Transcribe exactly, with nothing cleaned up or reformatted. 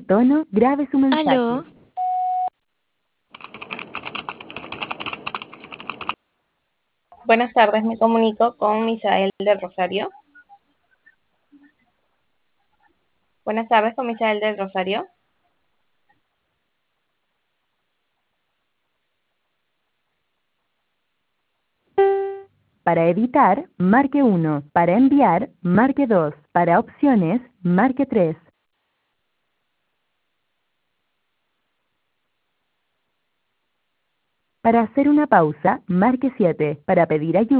tono, grabe su mensaje. Aló. Buenas tardes, me comunico con Misael del Rosario. Buenas tardes, con Misael del Rosario. Para editar, marque uno. Para enviar, marque dos. Para opciones, marque tres. Para hacer una pausa, marque siete. Para pedir ayuda,